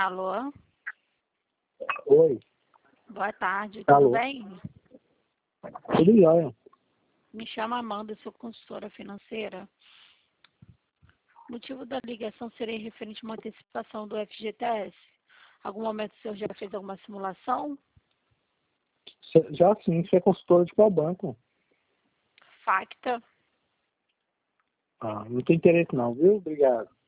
Alô? Oi, Boa tarde, Alô? tudo bem? tudo jóia. Me chamo Amanda, sou consultora financeira. O motivo da ligação seria referente a uma antecipação do FGTS. Algum momento o senhor já fez alguma simulação? Já sim, você é consultora de qual banco? Facta? Ah, não tem interesse não, viu? Obrigado.